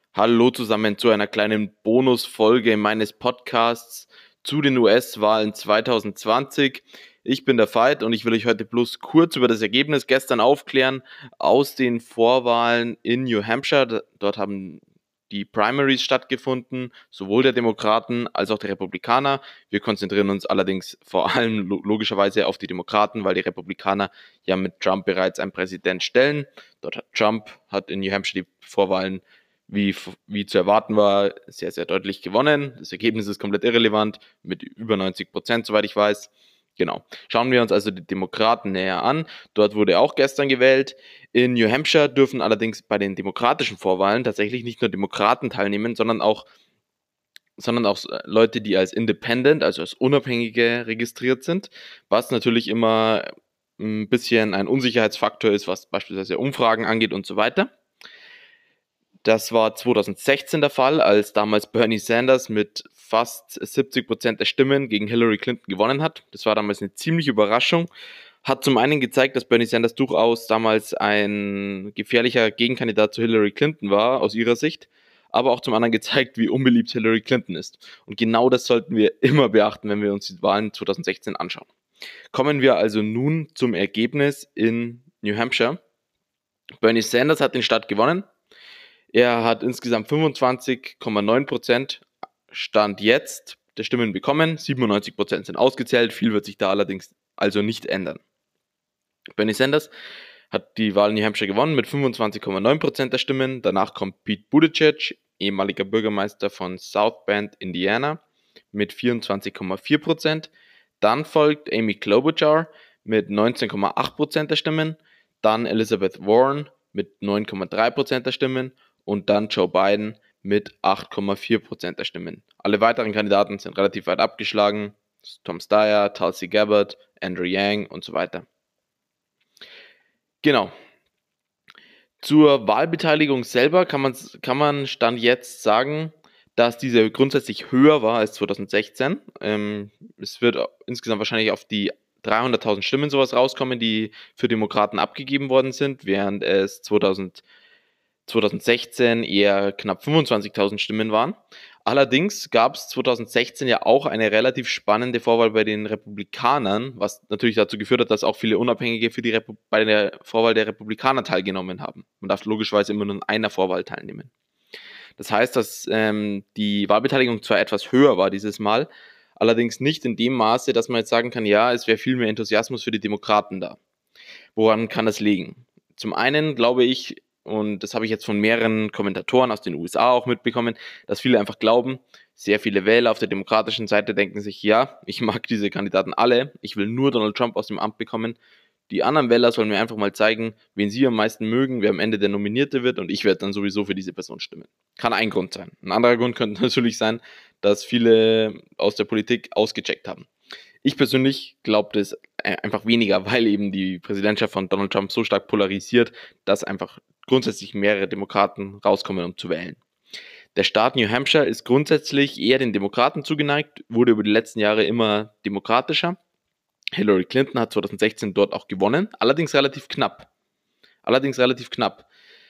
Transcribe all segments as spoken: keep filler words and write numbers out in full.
Hallo zusammen zu einer kleinen Bonusfolge meines Podcasts zu den U S-Wahlen zwanzig zwanzig. Ich bin der Veit und ich will euch heute bloß kurz über das Ergebnis gestern aufklären aus den Vorwahlen in New Hampshire. Dort haben die Primaries stattgefunden, sowohl der Demokraten als auch der Republikaner. Wir konzentrieren uns allerdings vor allem logischerweise auf die Demokraten, weil die Republikaner ja mit Trump bereits einen Präsident stellen. Dort hat Trump hat in New Hampshire die Vorwahlen wie, wie zu erwarten war, sehr, sehr deutlich gewonnen. Das Ergebnis ist komplett irrelevant, mit über neunzig Prozent, soweit ich weiß. Genau. Schauen wir uns also die Demokraten näher an. Dort wurde auch gestern gewählt. In New Hampshire dürfen allerdings bei den demokratischen Vorwahlen tatsächlich nicht nur Demokraten teilnehmen, sondern auch, sondern auch Leute, die als Independent, also als Unabhängige registriert sind, was natürlich immer ein bisschen ein Unsicherheitsfaktor ist, was beispielsweise Umfragen angeht und so weiter. Das war zwanzig sechzehn der Fall, als damals Bernie Sanders mit fast siebzig Prozent der Stimmen gegen Hillary Clinton gewonnen hat. Das war damals eine ziemliche Überraschung. Hat zum einen gezeigt, dass Bernie Sanders durchaus damals ein gefährlicher Gegenkandidat zu Hillary Clinton war, aus ihrer Sicht, aber auch zum anderen gezeigt, wie unbeliebt Hillary Clinton ist. Und genau das sollten wir immer beachten, wenn wir uns die Wahlen zwanzig sechzehn anschauen. Kommen wir also nun zum Ergebnis in New Hampshire. Bernie Sanders hat den Staat gewonnen. Er hat insgesamt fünfundzwanzig Komma neun Prozent Stand jetzt der Stimmen bekommen. siebenundneunzig Prozent sind ausgezählt. Viel wird sich da allerdings also nicht ändern. Bernie Sanders hat die Wahl in New Hampshire gewonnen mit fünfundzwanzig Komma neun Prozent der Stimmen. Danach kommt Pete Buttigieg, ehemaliger Bürgermeister von South Bend, Indiana, mit vierundzwanzig Komma vier Prozent. Dann folgt Amy Klobuchar mit neunzehn Komma acht Prozent der Stimmen. Dann Elizabeth Warren mit neun Komma drei Prozent der Stimmen. Und dann Joe Biden mit acht Komma vier Prozent der Stimmen. Alle weiteren Kandidaten sind relativ weit abgeschlagen. Tom Steyer, Tulsi Gabbard, Andrew Yang und so weiter. Genau. Zur Wahlbeteiligung selber kann man, kann man Stand jetzt sagen, dass diese grundsätzlich höher war als zwanzig sechzehn. Ähm, es wird insgesamt wahrscheinlich auf die dreihunderttausend Stimmen sowas rauskommen, die für Demokraten abgegeben worden sind, während es zwanzig sechzehn eher knapp fünfundzwanzigtausend Stimmen waren. Allerdings gab es zwanzig sechzehn ja auch eine relativ spannende Vorwahl bei den Republikanern, was natürlich dazu geführt hat, dass auch viele Unabhängige für die Repu- bei der Vorwahl der Republikaner teilgenommen haben. Man darf logischerweise immer nur in einer Vorwahl teilnehmen. Das heißt, dass ähm, die Wahlbeteiligung zwar etwas höher war dieses Mal, allerdings nicht in dem Maße, dass man jetzt sagen kann, ja, es wäre viel mehr Enthusiasmus für die Demokraten da. Woran kann das liegen? Zum einen glaube ich, und das habe ich jetzt von mehreren Kommentatoren aus den U S A auch mitbekommen, dass viele einfach glauben, sehr viele Wähler auf der demokratischen Seite denken sich, ja, ich mag diese Kandidaten alle, ich will nur Donald Trump aus dem Amt bekommen. Die anderen Wähler sollen mir einfach mal zeigen, wen sie am meisten mögen, wer am Ende der Nominierte wird, und ich werde dann sowieso für diese Person stimmen. Kann ein Grund sein. Ein anderer Grund könnte natürlich sein, dass viele aus der Politik ausgecheckt haben. Ich persönlich glaube das einfach weniger, weil eben die Präsidentschaft von Donald Trump so stark polarisiert, dass einfach grundsätzlich mehrere Demokraten rauskommen, um zu wählen. Der Staat New Hampshire ist grundsätzlich eher den Demokraten zugeneigt, wurde über die letzten Jahre immer demokratischer. Hillary Clinton hat zwanzig sechzehn dort auch gewonnen, allerdings relativ knapp. Allerdings relativ knapp.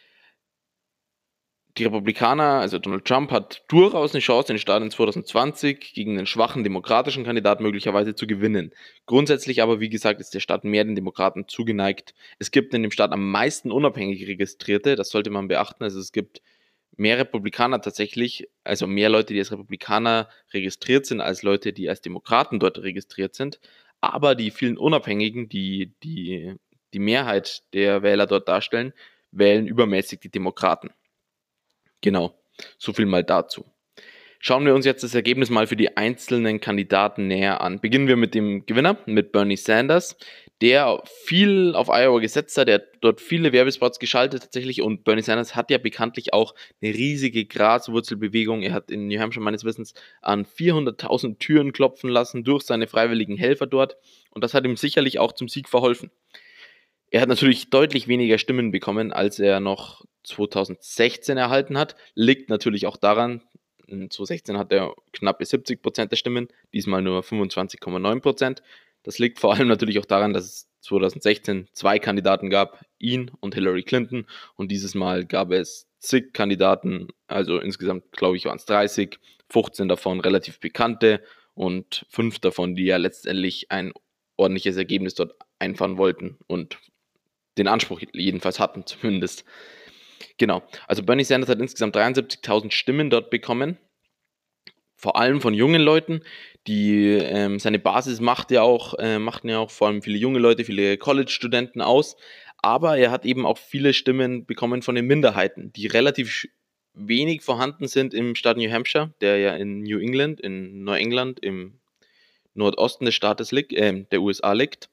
Die Republikaner, also Donald Trump, hat durchaus eine Chance, den Staat in zwanzig zwanzig gegen einen schwachen demokratischen Kandidat möglicherweise zu gewinnen. Grundsätzlich aber, wie gesagt, ist der Staat mehr den Demokraten zugeneigt. Es gibt in dem Staat am meisten unabhängige Registrierte, das sollte man beachten. Also es gibt mehr Republikaner tatsächlich, also mehr Leute, die als Republikaner registriert sind, als Leute, die als Demokraten dort registriert sind. Aber die vielen Unabhängigen, die die, die Mehrheit der Wähler dort darstellen, wählen übermäßig die Demokraten. Genau, so viel mal dazu. Schauen wir uns jetzt das Ergebnis mal für die einzelnen Kandidaten näher an. Beginnen wir mit dem Gewinner, mit Bernie Sanders, der viel auf Iowa gesetzt hat, der hat dort viele Werbespots geschaltet tatsächlich, und Bernie Sanders hat ja bekanntlich auch eine riesige Graswurzelbewegung. Er hat in New Hampshire meines Wissens an vierhunderttausend Türen klopfen lassen durch seine freiwilligen Helfer dort, und das hat ihm sicherlich auch zum Sieg verholfen. Er hat natürlich deutlich weniger Stimmen bekommen, als er noch zwanzig sechzehn erhalten hat. Liegt natürlich auch daran, in zwanzig sechzehn hat er knappe siebzig Prozent der Stimmen, diesmal nur fünfundzwanzig Komma neun Prozent. Das liegt vor allem natürlich auch daran, dass es zwanzig sechzehn zwei Kandidaten gab, ihn und Hillary Clinton, und dieses Mal gab es zig Kandidaten, also insgesamt glaube ich waren es dreißig, fünfzehn davon relativ bekannte und fünf davon, die ja letztendlich ein ordentliches Ergebnis dort einfahren wollten und den Anspruch jedenfalls hatten zumindest. Genau, also Bernie Sanders hat insgesamt dreiundsiebzigtausend Stimmen dort bekommen, vor allem von jungen Leuten, die ähm, seine Basis macht ja auch, äh, machten ja auch vor allem viele junge Leute, viele College-Studenten aus, aber er hat eben auch viele Stimmen bekommen von den Minderheiten, die relativ wenig vorhanden sind im Staat New Hampshire, der ja in New England, in Neuengland, im Nordosten des Staates liegt, äh, der U S A liegt.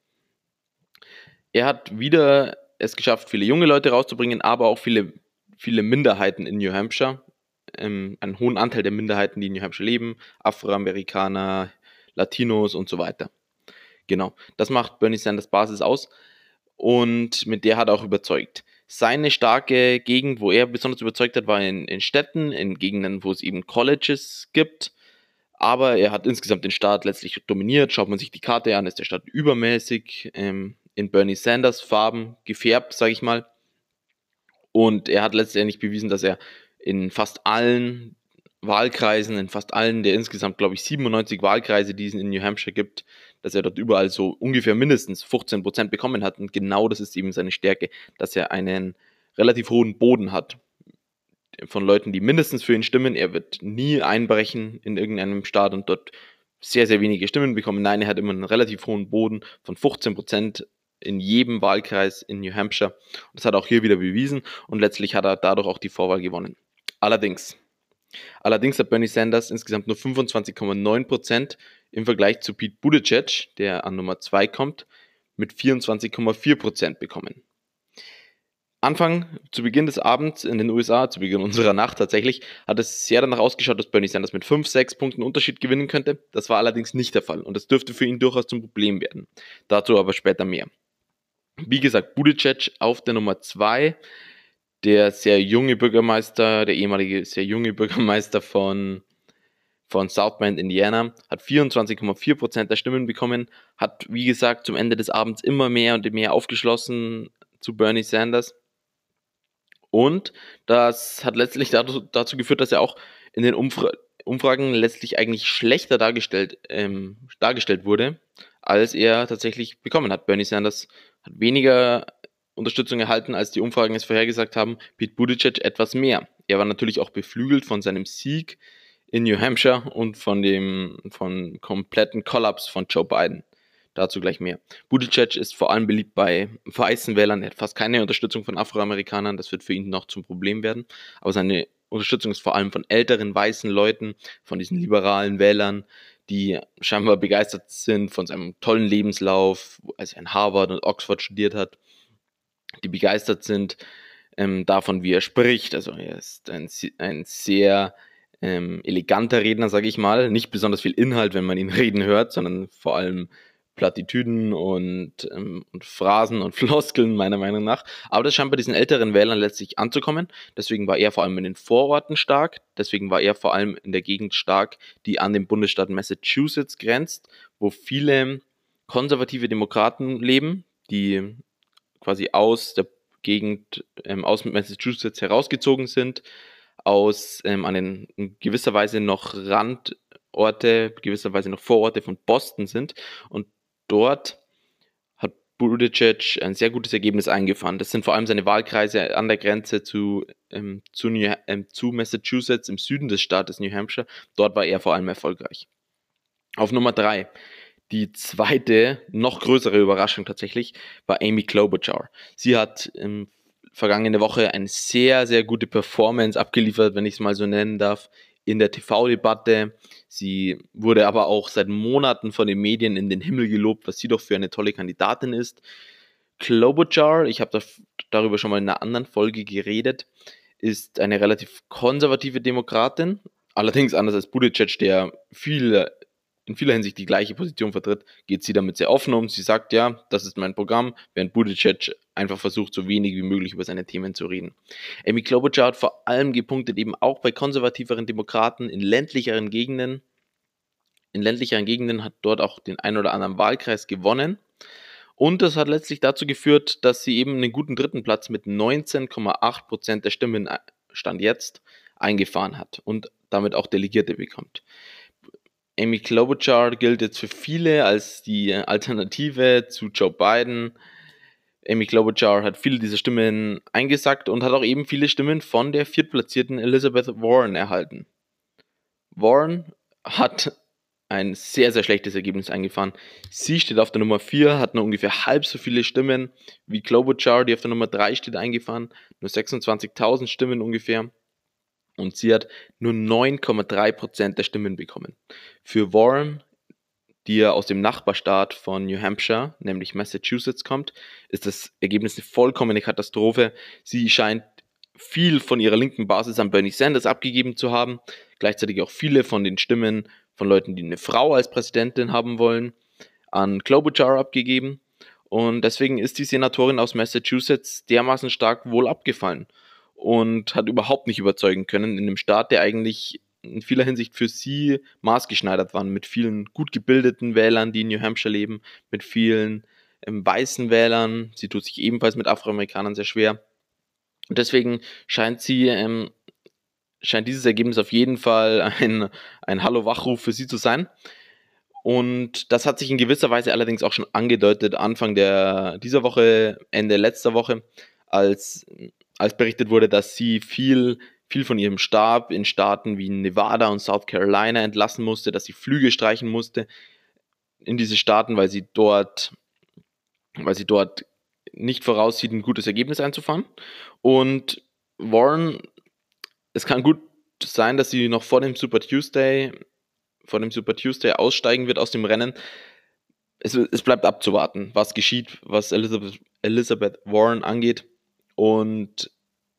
Er hat wieder es geschafft, viele junge Leute rauszubringen, aber auch viele, viele Minderheiten in New Hampshire, ähm, einen hohen Anteil der Minderheiten, die in New Hampshire leben, Afroamerikaner, Latinos und so weiter. Genau, das macht Bernie Sanders Basis aus und mit der hat er auch überzeugt. Seine starke Gegend, wo er besonders überzeugt hat, war in, in Städten, in Gegenden, wo es eben Colleges gibt. Aber er hat insgesamt den Staat letztlich dominiert. Schaut man sich die Karte an, ist der Staat übermäßig ähm, in Bernie Sanders Farben gefärbt, sage ich mal. Und er hat letztendlich bewiesen, dass er in fast allen Wahlkreisen, in fast allen der insgesamt, glaube ich, siebenundneunzig Wahlkreise, die es in New Hampshire gibt, dass er dort überall so ungefähr mindestens fünfzehn Prozent bekommen hat. Und genau das ist eben seine Stärke, dass er einen relativ hohen Boden hat von Leuten, die mindestens für ihn stimmen. Er wird nie einbrechen in irgendeinem Staat und dort sehr, sehr wenige Stimmen bekommen. Nein, er hat immer einen relativ hohen Boden von fünfzehn Prozent in jedem Wahlkreis in New Hampshire. Das hat er auch hier wieder bewiesen und letztlich hat er dadurch auch die Vorwahl gewonnen. Allerdings, allerdings hat Bernie Sanders insgesamt nur fünfundzwanzig Komma neun Prozent im Vergleich zu Pete Buttigieg, der an Nummer zwei kommt, mit vierundzwanzig Komma vier Prozent bekommen. Anfang, zu Beginn des Abends in den U S A, zu Beginn unserer Nacht tatsächlich, hat es sehr danach ausgeschaut, dass Bernie Sanders mit fünf, sechs Punkten Unterschied gewinnen könnte. Das war allerdings nicht der Fall und das dürfte für ihn durchaus zum Problem werden. Dazu aber später mehr. Wie gesagt, Buttigieg auf der Nummer zwei, der sehr junge Bürgermeister, der ehemalige sehr junge Bürgermeister von, von South Bend, Indiana, hat vierundzwanzig Komma vier Prozent der Stimmen bekommen, hat, wie gesagt, zum Ende des Abends immer mehr und mehr aufgeschlossen zu Bernie Sanders. Und das hat letztlich dazu, dazu geführt, dass er auch in den Umfra- Umfragen letztlich eigentlich schlechter dargestellt, ähm, dargestellt wurde, als er tatsächlich bekommen hat. Bernie Sanders hat weniger Unterstützung erhalten, als die Umfragen es vorhergesagt haben. Pete Buttigieg etwas mehr. Er war natürlich auch beflügelt von seinem Sieg in New Hampshire und von dem von kompletten Kollaps von Joe Biden. Dazu gleich mehr. Buttigieg ist vor allem beliebt bei weißen Wählern. Er hat fast keine Unterstützung von Afroamerikanern. Das wird für ihn noch zum Problem werden. Aber seine Unterstützung ist vor allem von älteren weißen Leuten, von diesen liberalen Wählern, die scheinbar begeistert sind von seinem tollen Lebenslauf, als er in Harvard und Oxford studiert hat, die begeistert sind ähm, davon, wie er spricht. Also er ist ein, ein sehr ähm, eleganter Redner, sage ich mal. Nicht besonders viel Inhalt, wenn man ihn reden hört, sondern vor allem Plattitüden und, ähm, und Phrasen und Floskeln, meiner Meinung nach. Aber das scheint bei diesen älteren Wählern letztlich anzukommen. Deswegen war er vor allem in den Vororten stark. Deswegen war er vor allem in der Gegend stark, die an den Bundesstaat Massachusetts grenzt, wo viele konservative Demokraten leben, die quasi aus der Gegend, ähm, aus Massachusetts herausgezogen sind, aus ähm, an den in gewisser Weise noch Randorte, gewisserweise noch Vororte von Boston sind. Und dort hat Buttigieg ein sehr gutes Ergebnis eingefahren. Das sind vor allem seine Wahlkreise an der Grenze zu, ähm, zu, New, ähm, zu Massachusetts im Süden des Staates New Hampshire. Dort war er vor allem erfolgreich. Auf Nummer drei, die zweite, noch größere Überraschung tatsächlich, war Amy Klobuchar. Sie hat ähm, vergangene Woche eine sehr, sehr gute Performance abgeliefert, wenn ich es mal so nennen darf, in der T V-Debatte. Sie wurde aber auch seit Monaten von den Medien in den Himmel gelobt, was sie doch für eine tolle Kandidatin ist. Klobuchar, ich habe da, darüber schon mal in einer anderen Folge geredet, ist eine relativ konservative Demokratin, allerdings anders als Buttigieg, der viel, in vieler Hinsicht die gleiche Position vertritt, geht sie damit sehr offen um. Sie sagt, ja, das ist mein Programm, während Buttigieg einfach versucht, so wenig wie möglich über seine Themen zu reden. Amy Klobuchar hat vor allem gepunktet, eben auch bei konservativeren Demokraten in ländlicheren Gegenden. In ländlicheren Gegenden hat dort auch den einen oder anderen Wahlkreis gewonnen. Und das hat letztlich dazu geführt, dass sie eben einen guten dritten Platz mit neunzehn Komma acht Prozent der Stimmen Stand jetzt, eingefahren hat und damit auch Delegierte bekommt. Amy Klobuchar gilt jetzt für viele als die Alternative zu Joe Biden. Amy Klobuchar hat viele dieser Stimmen eingesackt und hat auch eben viele Stimmen von der viertplatzierten Elizabeth Warren erhalten. Warren hat ein sehr, sehr schlechtes Ergebnis eingefahren. Sie steht auf der Nummer vier, hat nur ungefähr halb so viele Stimmen wie Klobuchar, die auf der Nummer drei steht, eingefahren. Nur sechsundzwanzigtausend Stimmen ungefähr. Und sie hat nur neun Komma drei Prozent der Stimmen bekommen. Für Warren, die ja aus dem Nachbarstaat von New Hampshire, nämlich Massachusetts, kommt, ist das Ergebnis eine vollkommene Katastrophe. Sie scheint viel von ihrer linken Basis an Bernie Sanders abgegeben zu haben, gleichzeitig auch viele von den Stimmen von Leuten, die eine Frau als Präsidentin haben wollen, an Klobuchar abgegeben. Und deswegen ist die Senatorin aus Massachusetts dermaßen stark wohl abgefallen und hat überhaupt nicht überzeugen können in einem Staat, der eigentlich in vieler Hinsicht für sie maßgeschneidert war, mit vielen gut gebildeten Wählern, die in New Hampshire leben, mit vielen ähm, weißen Wählern. Sie tut sich ebenfalls mit Afroamerikanern sehr schwer. Und deswegen scheint sie, ähm, scheint dieses Ergebnis auf jeden Fall ein, ein Hallo-Wachruf für sie zu sein. Und das hat sich in gewisser Weise allerdings auch schon angedeutet, Anfang der, dieser Woche, Ende letzter Woche, als, als berichtet wurde, dass sie viel, viel von ihrem Stab in Staaten wie Nevada und South Carolina entlassen musste, dass sie Flüge streichen musste in diese Staaten, weil sie dort, weil sie dort nicht voraussieht, ein gutes Ergebnis einzufahren. Und Warren, es kann gut sein, dass sie noch vor dem Super Tuesday, vor dem Super Tuesday aussteigen wird aus dem Rennen. Es, es bleibt abzuwarten, was geschieht, was Elizabeth, Elizabeth Warren angeht. Und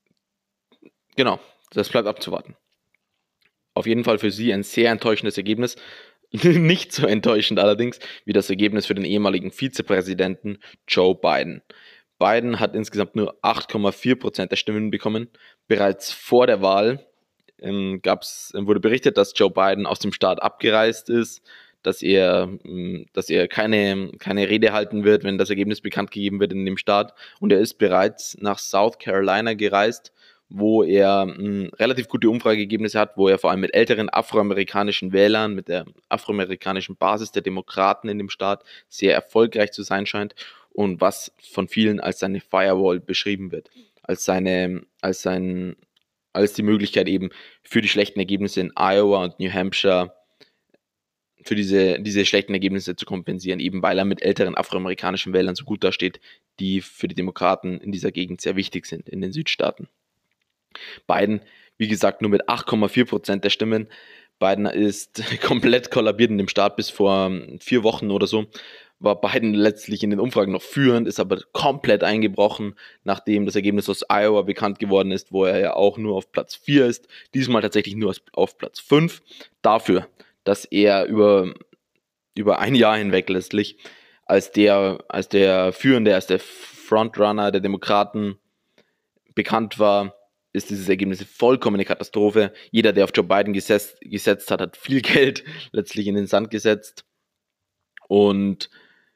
genau, das bleibt abzuwarten. Auf jeden Fall für sie ein sehr enttäuschendes Ergebnis. Nicht so enttäuschend allerdings wie das Ergebnis für den ehemaligen Vizepräsidenten Joe Biden. Biden hat insgesamt nur acht Komma vier Prozent der Stimmen bekommen. Bereits vor der Wahl ähm, gab's, wurde berichtet, dass Joe Biden aus dem Staat abgereist ist, dass er, dass er keine, keine Rede halten wird, wenn das Ergebnis bekannt gegeben wird in dem Staat. Und er ist bereits nach South Carolina gereist, wo er mh, relativ gute Umfrageergebnisse hat, wo er vor allem mit älteren afroamerikanischen Wählern, mit der afroamerikanischen Basis der Demokraten in dem Staat sehr erfolgreich zu sein scheint und was von vielen als seine Firewall beschrieben wird, als seine, als sein, als die Möglichkeit eben für die schlechten Ergebnisse in Iowa und New Hampshire, für diese, diese schlechten Ergebnisse zu kompensieren, eben weil er mit älteren afroamerikanischen Wählern so gut dasteht, die für die Demokraten in dieser Gegend sehr wichtig sind, in den Südstaaten. Biden, wie gesagt, nur mit acht Komma vier Prozent der Stimmen. Biden ist komplett kollabiert in dem Staat. Bis vor vier Wochen oder so war Biden letztlich in den Umfragen noch führend, ist aber komplett eingebrochen, nachdem das Ergebnis aus Iowa bekannt geworden ist, wo er ja auch nur auf Platz vier ist. Diesmal tatsächlich nur auf Platz fünf. Dafür, dass er über, über ein Jahr hinweg letztlich als der, als der Führende, als der Frontrunner der Demokraten bekannt war, ist dieses Ergebnis eine vollkommene Katastrophe. Jeder, der auf Joe Biden gesetzt, gesetzt hat, hat viel Geld letztlich in den Sand gesetzt. Und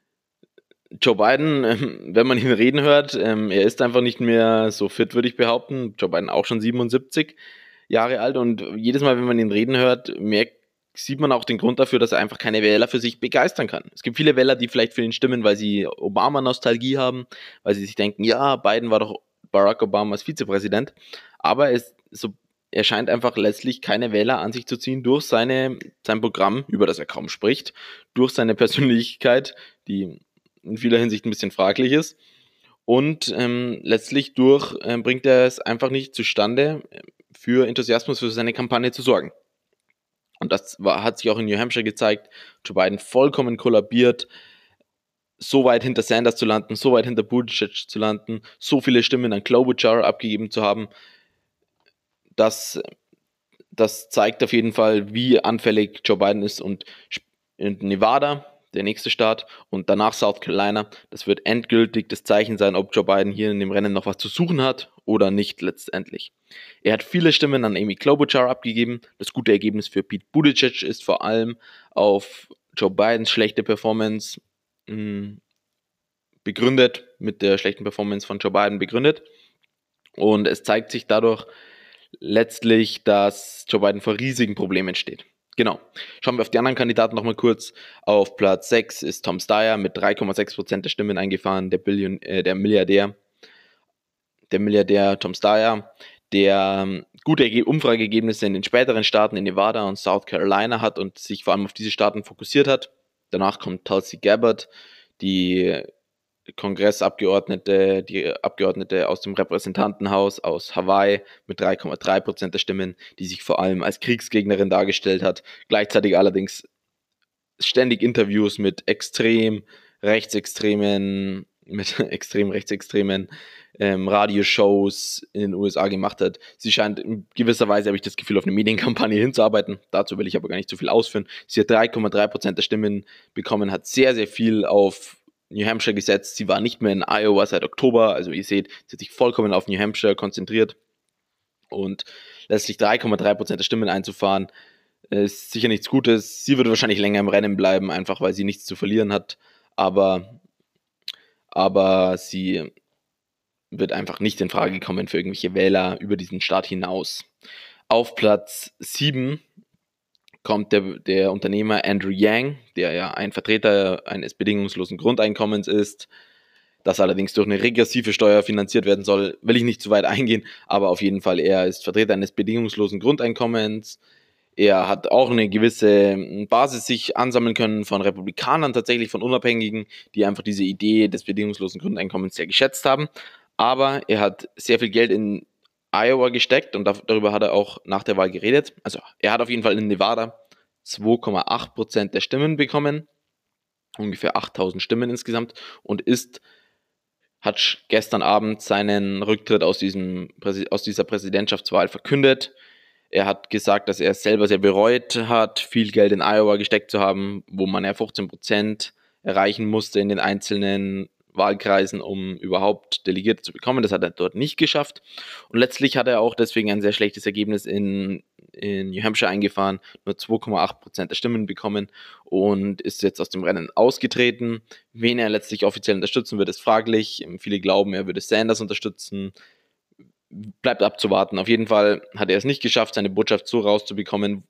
Joe Biden, wenn man ihn reden hört, er ist einfach nicht mehr so fit, würde ich behaupten. Joe Biden auch schon siebenundsiebzig Jahre alt und jedes Mal, wenn man ihn reden hört, merkt, sieht man auch den Grund dafür, dass er einfach keine Wähler für sich begeistern kann. Es gibt viele Wähler, die vielleicht für ihn stimmen, weil sie Obama-Nostalgie haben, weil sie sich denken, ja, Biden war doch Barack Obama als Vizepräsident, aber es, so, er scheint einfach letztlich keine Wähler an sich zu ziehen durch seine, sein Programm, über das er kaum spricht, durch seine Persönlichkeit, die in vieler Hinsicht ein bisschen fraglich ist, und ähm, letztlich durch äh, bringt er es einfach nicht zustande, für Enthusiasmus für seine Kampagne zu sorgen. Und das war, hat sich auch in New Hampshire gezeigt, Joe Biden vollkommen kollabiert, so weit hinter Sanders zu landen, so weit hinter Buttigieg zu landen, so viele Stimmen an Klobuchar abgegeben zu haben, das, das zeigt auf jeden Fall, wie anfällig Joe Biden ist. Und in Nevada, der nächste Staat, und danach South Carolina, das wird endgültig das Zeichen sein, ob Joe Biden hier in dem Rennen noch was zu suchen hat oder nicht letztendlich. Er hat viele Stimmen an Amy Klobuchar abgegeben. Das gute Ergebnis für Pete Buttigieg ist vor allem auf Joe Bidens schlechte Performance mh, begründet, mit der schlechten Performance von Joe Biden begründet. Und es zeigt sich dadurch letztlich, dass Joe Biden vor riesigen Problemen steht. Genau. Schauen wir auf die anderen Kandidaten nochmal kurz. Auf Platz sechs ist Tom Steyer mit drei Komma sechs Prozent der Stimmen eingefahren, der, Billion, äh, der Milliardär. Der Milliardär Tom Steyer, der ähm, gute Umfrageergebnisse in den späteren Staaten in Nevada und South Carolina hat und sich vor allem auf diese Staaten fokussiert hat. Danach kommt Tulsi Gabbard, die Kongressabgeordnete, die Abgeordnete aus dem Repräsentantenhaus aus Hawaii mit drei Komma drei Prozent der Stimmen, die sich vor allem als Kriegsgegnerin dargestellt hat, gleichzeitig allerdings ständig Interviews mit extrem rechtsextremen, mit extrem rechtsextremen ähm, Radioshows in den U S A gemacht hat. Sie scheint in gewisser Weise, habe ich das Gefühl, auf eine Medienkampagne hinzuarbeiten. Dazu will ich aber gar nicht zu viel ausführen. Sie hat drei Komma drei Prozent der Stimmen bekommen, hat sehr, sehr viel auf New Hampshire gesetzt. Sie war nicht mehr in Iowa seit Oktober. Also ihr seht, sie hat sich vollkommen auf New Hampshire konzentriert. Und letztlich drei Komma drei Prozent der Stimmen einzufahren, ist sicher nichts Gutes. Sie wird wahrscheinlich länger im Rennen bleiben, einfach weil sie nichts zu verlieren hat. Aber, aber sie wird einfach nicht in Frage kommen für irgendwelche Wähler über diesen Staat hinaus. Auf Platz sieben kommt der, der Unternehmer Andrew Yang, der ja ein Vertreter eines bedingungslosen Grundeinkommens ist, das allerdings durch eine regressive Steuer finanziert werden soll, will ich nicht zu weit eingehen, aber auf jeden Fall, er ist Vertreter eines bedingungslosen Grundeinkommens. Er hat auch eine gewisse Basis sich ansammeln können von Republikanern, tatsächlich von Unabhängigen, die einfach diese Idee des bedingungslosen Grundeinkommens sehr geschätzt haben. Aber er hat sehr viel Geld in Iowa gesteckt und darüber hat er auch nach der Wahl geredet. Also er hat auf jeden Fall in Nevada zwei Komma acht Prozent der Stimmen bekommen, ungefähr achttausend Stimmen insgesamt, und ist, hat gestern Abend seinen Rücktritt aus, diesem, aus dieser Präsidentschaftswahl verkündet. Er hat gesagt, dass er es selber sehr bereut hat, viel Geld in Iowa gesteckt zu haben, wo man ja fünfzehn Prozent erreichen musste in den einzelnen Wahlkreisen, um überhaupt Delegierte zu bekommen. Das hat er dort nicht geschafft. Und letztlich hat er auch deswegen ein sehr schlechtes Ergebnis in, in New Hampshire eingefahren, nur zwei Komma acht Prozent der Stimmen bekommen und ist jetzt aus dem Rennen ausgetreten. Wen er letztlich offiziell unterstützen wird, ist fraglich. Viele glauben, er würde Sanders unterstützen. Bleibt abzuwarten. Auf jeden Fall hat er es nicht geschafft, seine Botschaft so rauszubekommen,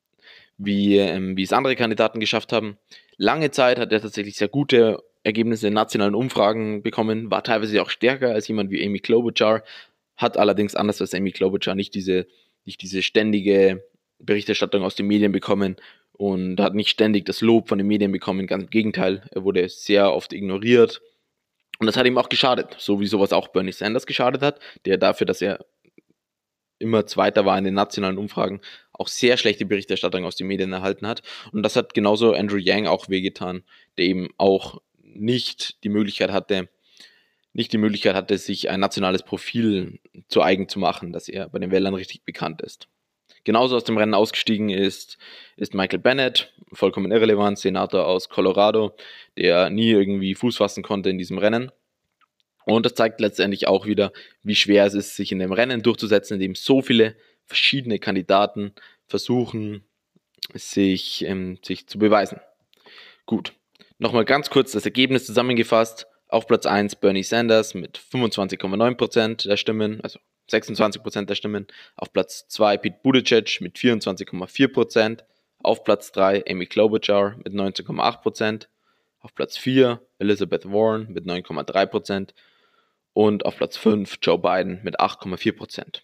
wie, ähm, wie es andere Kandidaten geschafft haben. Lange Zeit hat er tatsächlich sehr gute Ergebnisse in nationalen Umfragen bekommen, war teilweise auch stärker als jemand wie Amy Klobuchar, hat allerdings anders als Amy Klobuchar nicht diese, nicht diese ständige Berichterstattung aus den Medien bekommen und hat nicht ständig das Lob von den Medien bekommen. Ganz im Gegenteil, er wurde sehr oft ignoriert. Und das hat ihm auch geschadet, so wie sowas auch Bernie Sanders geschadet hat, der dafür, dass er immer Zweiter war in den nationalen Umfragen, auch sehr schlechte Berichterstattung aus den Medien erhalten hat. Und das hat genauso Andrew Yang auch wehgetan, der eben auch nicht die Möglichkeit hatte, nicht die Möglichkeit hatte, sich ein nationales Profil zu eigen zu machen, dass er bei den Wählern richtig bekannt ist. Genauso aus dem Rennen ausgestiegen ist, ist Michael Bennet, vollkommen irrelevant, Senator aus Colorado, der nie irgendwie Fuß fassen konnte in diesem Rennen. Und das zeigt letztendlich auch wieder, wie schwer es ist, sich in dem Rennen durchzusetzen, in dem so viele verschiedene Kandidaten versuchen, sich, ähm, sich zu beweisen. Gut, nochmal ganz kurz das Ergebnis zusammengefasst. Auf Platz eins Bernie Sanders mit fünfundzwanzig Komma neun Prozent der Stimmen, also sechsundzwanzig Prozent der Stimmen. Auf Platz zwei Pete Buttigieg mit vierundzwanzig Komma vier Prozent. Auf Platz drei Amy Klobuchar mit neunzehn Komma acht Prozent. Auf Platz vier Elizabeth Warren mit neun Komma drei Prozent. Und auf Platz fünf Joe Biden mit acht Komma vier Prozent.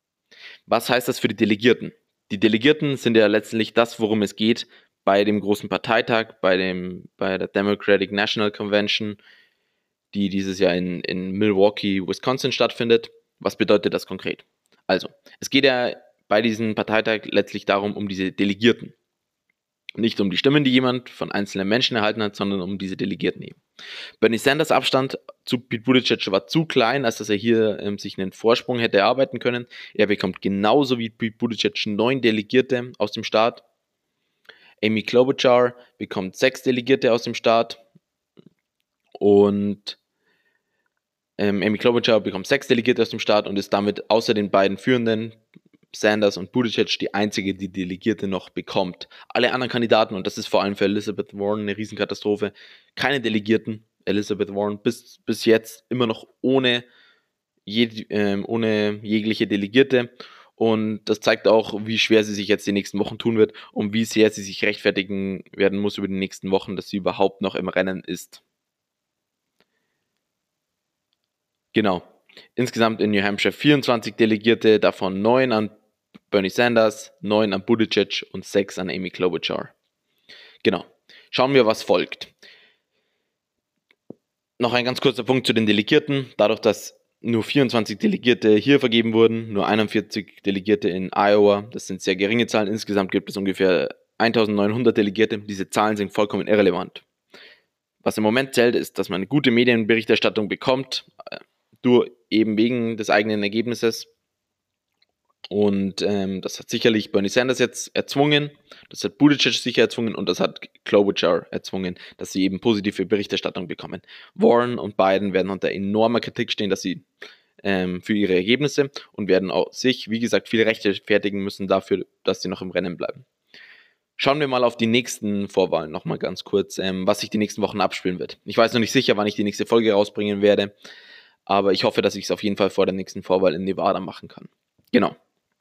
Was heißt das für die Delegierten? Die Delegierten sind ja letztendlich das, worum es geht bei dem großen Parteitag, bei, dem, bei der Democratic National Convention, die dieses Jahr in, in Milwaukee, Wisconsin stattfindet. Was bedeutet das konkret? Also, es geht ja bei diesem Parteitag letztlich darum, um diese Delegierten. Nicht um die Stimmen, die jemand von einzelnen Menschen erhalten hat, sondern um diese Delegierten eben. Bernie Sanders Abstand zu Pete Buttigieg war zu klein, als dass er hier ähm, sich einen Vorsprung hätte erarbeiten können. Er bekommt genauso wie Pete Buttigieg neun Delegierte aus dem Staat. Amy Klobuchar bekommt sechs Delegierte aus dem Staat. Und ähm, Amy Klobuchar bekommt sechs Delegierte aus dem Staat und ist damit außer den beiden führenden, Sanders und Buttigieg, die einzige, die Delegierte noch bekommt. Alle anderen Kandidaten, und das ist vor allem für Elizabeth Warren eine Riesenkatastrophe, keine Delegierten. Elizabeth Warren bis, bis jetzt immer noch ohne, je, äh, ohne jegliche Delegierte. Und das zeigt auch, wie schwer sie sich jetzt die nächsten Wochen tun wird und wie sehr sie sich rechtfertigen werden muss über die nächsten Wochen, dass sie überhaupt noch im Rennen ist. Genau. Insgesamt in New Hampshire vierundzwanzig Delegierte, davon neun an Bernie Sanders, neun an Buttigieg und sechs an Amy Klobuchar. Genau. Schauen wir, was folgt. Noch ein ganz kurzer Punkt zu den Delegierten. Dadurch, dass nur vierundzwanzig Delegierte hier vergeben wurden, nur einundvierzig Delegierte in Iowa, das sind sehr geringe Zahlen. Insgesamt gibt es ungefähr eintausendneunhundert Delegierte. Diese Zahlen sind vollkommen irrelevant. Was im Moment zählt, ist, dass man eine gute Medienberichterstattung bekommt, durch eben wegen des eigenen Ergebnisses. Und ähm, das hat sicherlich Bernie Sanders jetzt erzwungen, das hat Buttigieg sicher erzwungen und das hat Klobuchar erzwungen, dass sie eben positive Berichterstattung bekommen. Warren und Biden werden unter enormer Kritik stehen, dass sie ähm, für ihre Ergebnisse und werden auch sich, wie gesagt, viel rechtfertigen müssen dafür, dass sie noch im Rennen bleiben. Schauen wir mal auf die nächsten Vorwahlen nochmal ganz kurz, ähm, was sich die nächsten Wochen abspielen wird. Ich weiß noch nicht sicher, wann ich die nächste Folge rausbringen werde, aber ich hoffe, dass ich es auf jeden Fall vor der nächsten Vorwahl in Nevada machen kann. Genau.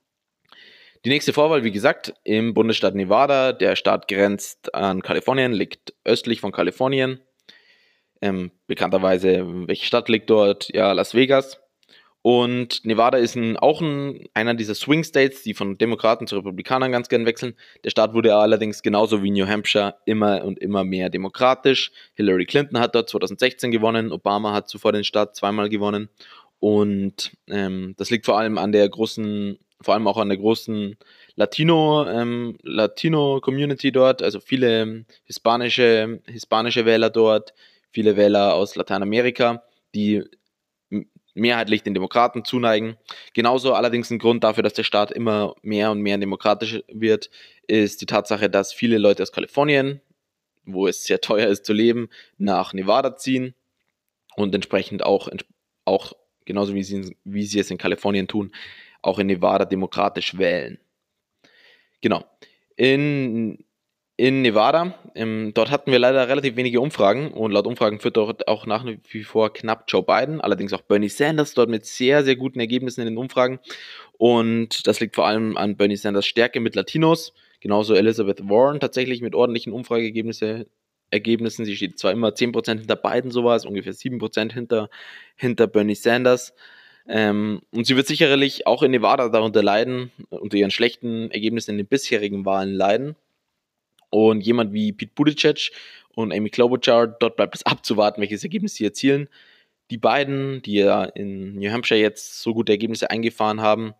Die nächste Vorwahl, wie gesagt, im Bundesstaat Nevada. Der Staat grenzt an Kalifornien, liegt östlich von Kalifornien. Ähm, bekannterweise, welche Stadt liegt dort? Ja, Las Vegas. Und Nevada ist ein, auch ein, einer dieser Swing States, die von Demokraten zu Republikanern ganz gern wechseln. Der Staat wurde allerdings genauso wie New Hampshire immer und immer mehr demokratisch. Hillary Clinton hat dort zweitausendsechzehn gewonnen, Obama hat zuvor den Staat zweimal gewonnen. Und ähm, das liegt vor allem an der großen, vor allem auch an der großen Latino, ähm, Latino-Community dort, also viele hispanische, hispanische Wähler dort, viele Wähler aus Lateinamerika, die mehrheitlich den Demokraten zuneigen. Genauso allerdings ein Grund dafür, dass der Staat immer mehr und mehr demokratisch wird, ist die Tatsache, dass viele Leute aus Kalifornien, wo es sehr teuer ist zu leben, nach Nevada ziehen und entsprechend auch, auch genauso wie sie, wie sie es in Kalifornien tun, auch in Nevada demokratisch wählen. Genau. In In Nevada, ähm, dort hatten wir leider relativ wenige Umfragen und laut Umfragen führt dort auch nach wie vor knapp Joe Biden, allerdings auch Bernie Sanders dort mit sehr, sehr guten Ergebnissen in den Umfragen und das liegt vor allem an Bernie Sanders Stärke mit Latinos, genauso Elizabeth Warren tatsächlich mit ordentlichen Umfrageergebnissen. Ergebnissen. Sie steht zwar immer zehn Prozent hinter Biden, sowas, ungefähr sieben Prozent hinter, hinter Bernie Sanders. Ähm, und sie wird sicherlich auch in Nevada darunter leiden, unter ihren schlechten Ergebnissen in den bisherigen Wahlen leiden. Und jemand wie Pete Buttigieg und Amy Klobuchar, dort bleibt es abzuwarten, welches Ergebnis sie erzielen. Die beiden, die ja in New Hampshire jetzt so gute Ergebnisse eingefahren haben,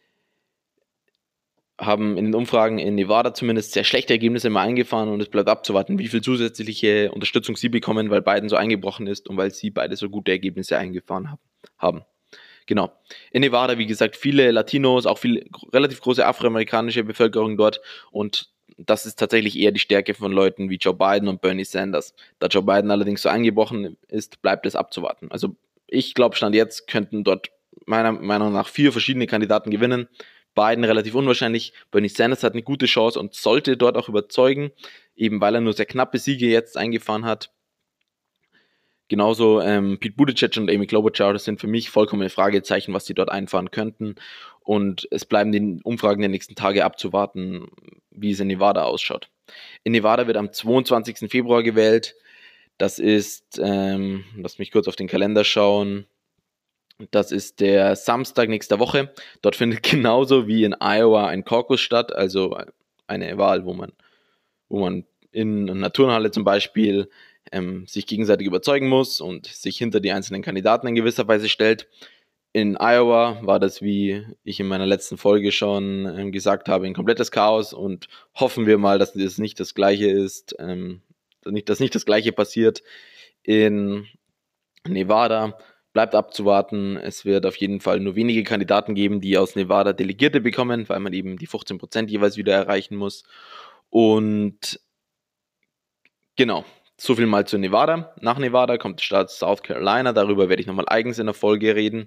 haben in den Umfragen in Nevada zumindest sehr schlechte Ergebnisse immer eingefahren und es bleibt abzuwarten, wie viel zusätzliche Unterstützung sie bekommen, weil Biden so eingebrochen ist und weil sie beide so gute Ergebnisse eingefahren haben. Genau. In Nevada, wie gesagt, viele Latinos, auch viel relativ große afroamerikanische Bevölkerung dort und das ist tatsächlich eher die Stärke von Leuten wie Joe Biden und Bernie Sanders. Da Joe Biden allerdings so eingebrochen ist, bleibt es abzuwarten. Also ich glaube, Stand jetzt könnten dort meiner Meinung nach vier verschiedene Kandidaten gewinnen. Biden relativ unwahrscheinlich. Bernie Sanders hat eine gute Chance und sollte dort auch überzeugen, eben weil er nur sehr knappe Siege jetzt eingefahren hat. Genauso ähm, Pete Buttigieg und Amy Klobuchar, das sind für mich vollkommene Fragezeichen, was sie dort einfahren könnten. Und es bleiben die Umfragen der nächsten Tage abzuwarten, wie es in Nevada ausschaut. In Nevada wird am zweiundzwanzigsten Februar gewählt. Das ist, ähm, lass mich kurz auf den Kalender schauen, das ist der Samstag nächster Woche. Dort findet genauso wie in Iowa ein Caucus statt, also eine Wahl, wo man, wo man in einer Turnhalle zum Beispiel ähm, sich gegenseitig überzeugen muss und sich hinter die einzelnen Kandidaten in gewisser Weise stellt. In Iowa war das, wie ich in meiner letzten Folge schon ähm, gesagt habe, ein komplettes Chaos und hoffen wir mal, dass das nicht das Gleiche ist, ähm, dass nicht das Gleiche passiert in Nevada. Bleibt abzuwarten. Es wird auf jeden Fall nur wenige Kandidaten geben, die aus Nevada Delegierte bekommen, weil man eben die fünfzehn Prozent jeweils wieder erreichen muss. Und genau, so viel mal zu Nevada. Nach Nevada kommt der Staat South Carolina. Darüber werde ich nochmal eigens in der Folge reden.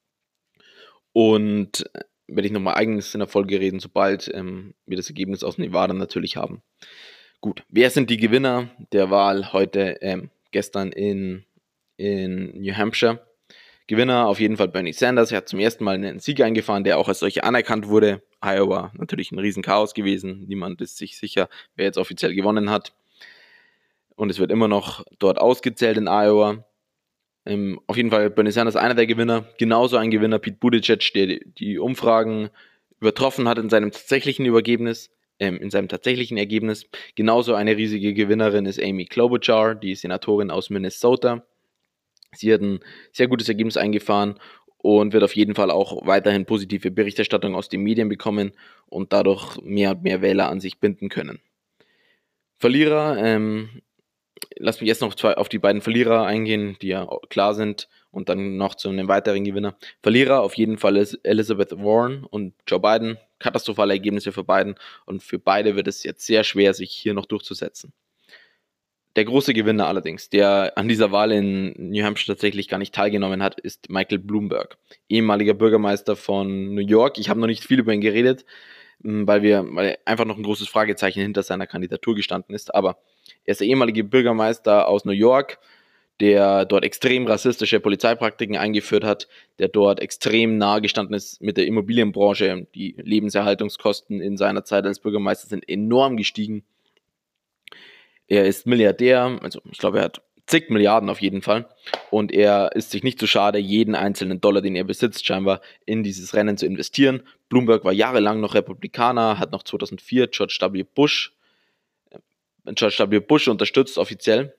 Und werde ich nochmal eigens in der Folge reden, sobald ähm, wir das Ergebnis aus Nevada natürlich haben. Gut, wer sind die Gewinner der Wahl heute, ähm, gestern in, in New Hampshire? Gewinner auf jeden Fall Bernie Sanders. Er hat zum ersten Mal einen Sieg eingefahren, der auch als solcher anerkannt wurde. Iowa natürlich ein Riesenchaos gewesen. Niemand ist sich sicher, wer jetzt offiziell gewonnen hat. Und es wird immer noch dort ausgezählt in Iowa. Ähm, auf jeden Fall Bernie Sanders einer der Gewinner. Genauso ein Gewinner Pete Buttigieg, der die, die Umfragen übertroffen hat in seinem tatsächlichen Ergebnis. Ähm, in seinem tatsächlichen Ergebnis. Genauso eine riesige Gewinnerin ist Amy Klobuchar, die Senatorin aus Minnesota. Sie hat ein sehr gutes Ergebnis eingefahren und wird auf jeden Fall auch weiterhin positive Berichterstattung aus den Medien bekommen und dadurch mehr und mehr Wähler an sich binden können. Verlierer, ähm, lass mich jetzt noch zwei auf die beiden Verlierer eingehen, die ja klar sind, und dann noch zu einem weiteren Gewinner. Verlierer auf jeden Fall ist Elizabeth Warren und Joe Biden. Katastrophale Ergebnisse für beiden und für beide wird es jetzt sehr schwer, sich hier noch durchzusetzen. Der große Gewinner allerdings, der an dieser Wahl in New Hampshire tatsächlich gar nicht teilgenommen hat, ist Michael Bloomberg, ehemaliger Bürgermeister von New York. Ich habe noch nicht viel über ihn geredet, weil, wir, weil einfach noch ein großes Fragezeichen hinter seiner Kandidatur gestanden ist. Aber er ist der ehemalige Bürgermeister aus New York, der dort extrem rassistische Polizeipraktiken eingeführt hat, der dort extrem nahe gestanden ist mit der Immobilienbranche. Die Lebenserhaltungskosten in seiner Zeit als Bürgermeister sind enorm gestiegen. Er ist Milliardär, also ich glaube, er hat zig Milliarden auf jeden Fall. Und er ist sich nicht zu schade, jeden einzelnen Dollar, den er besitzt, scheinbar in dieses Rennen zu investieren. Bloomberg war jahrelang noch Republikaner, hat noch zweitausendvier George W. Bush, George W. Bush unterstützt offiziell.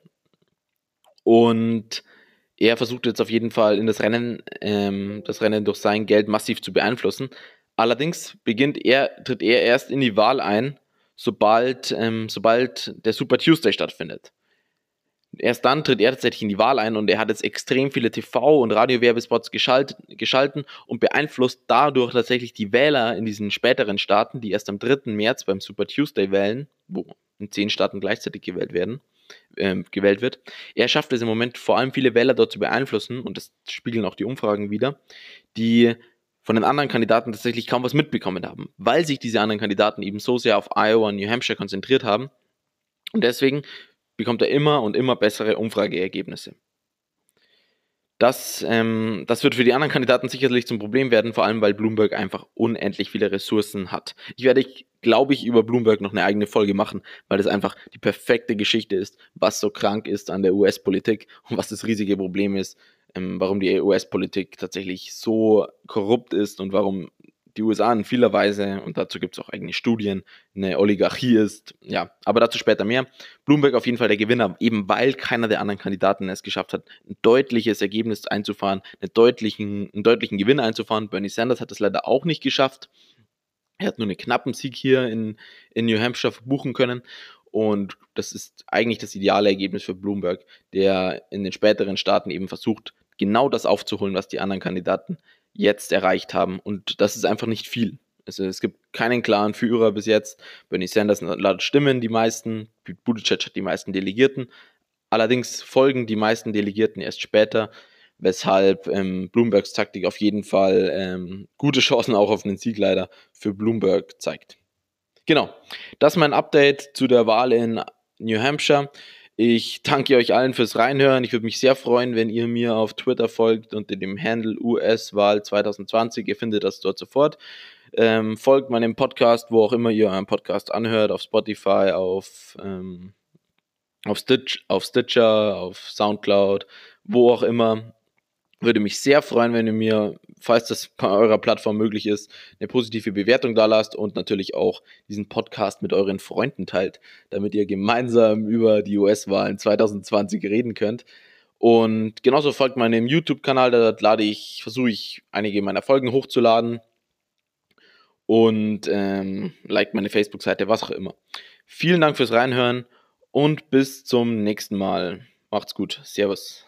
Und er versucht jetzt auf jeden Fall in das Rennen, ähm, das Rennen durch sein Geld massiv zu beeinflussen. Allerdings beginnt er, tritt er erst in die Wahl ein, sobald, ähm, sobald der Super Tuesday stattfindet. Erst dann tritt er tatsächlich in die Wahl ein und er hat jetzt extrem viele T V- und Radiowerbespots geschalt, geschalten und beeinflusst dadurch tatsächlich die Wähler in diesen späteren Staaten, die erst am dritten März beim Super Tuesday wählen, wo in zehn Staaten gleichzeitig gewählt werden, äh, gewählt wird. Er schafft es im Moment vor allem viele Wähler dort zu beeinflussen und das spiegeln auch die Umfragen wider, die von den anderen Kandidaten tatsächlich kaum was mitbekommen haben, weil sich diese anderen Kandidaten eben so sehr auf Iowa und New Hampshire konzentriert haben. Und deswegen bekommt er immer und immer bessere Umfrageergebnisse. Das, ähm, das wird für die anderen Kandidaten sicherlich zum Problem werden, vor allem weil Bloomberg einfach unendlich viele Ressourcen hat. Ich werde, glaube ich, über Bloomberg noch eine eigene Folge machen, weil das einfach die perfekte Geschichte ist, was so krank ist an der U S-Politik und was das riesige Problem ist, ähm, warum die U S-Politik tatsächlich so korrupt ist und warum die U S A in vieler Weise, und dazu gibt es auch eigene Studien, eine Oligarchie ist. Ja, aber dazu später mehr. Bloomberg auf jeden Fall der Gewinner, eben weil keiner der anderen Kandidaten es geschafft hat, ein deutliches Ergebnis einzufahren, einen deutlichen, einen deutlichen Gewinn einzufahren. Bernie Sanders hat das leider auch nicht geschafft. Er hat nur einen knappen Sieg hier in, in New Hampshire verbuchen können. Und das ist eigentlich das ideale Ergebnis für Bloomberg, der in den späteren Staaten eben versucht, genau das aufzuholen, was die anderen Kandidaten jetzt erreicht haben. Und das ist einfach nicht viel. Also es gibt keinen klaren Führer bis jetzt. Bernie Sanders laut Stimmen die meisten, Pete Buttigieg hat die meisten Delegierten. Allerdings folgen die meisten Delegierten erst später, weshalb ähm, Bloombergs Taktik auf jeden Fall ähm, gute Chancen auch auf einen Sieg leider für Bloomberg zeigt. Genau, das ist mein Update zu der Wahl in New Hampshire. Ich danke euch allen fürs Reinhören. Ich würde mich sehr freuen, wenn ihr mir auf Twitter folgt unter dem Handle U S-Wahl zwanzig zwanzig. Ihr findet das dort sofort. Ähm, folgt meinem Podcast, wo auch immer ihr euren Podcast anhört, auf Spotify, auf, ähm, auf, Stitch, auf Stitcher, auf Soundcloud, wo auch immer. Würde mich sehr freuen, wenn ihr mir, falls das bei eurer Plattform möglich ist, eine positive Bewertung da lasst und natürlich auch diesen Podcast mit euren Freunden teilt, damit ihr gemeinsam über die U S-Wahlen zwanzig zwanzig reden könnt. Und genauso folgt meinem YouTube-Kanal, da lade ich, versuche ich einige meiner Folgen hochzuladen. Und ähm, liked meine Facebook-Seite, was auch immer. Vielen Dank fürs Reinhören und bis zum nächsten Mal. Macht's gut. Servus.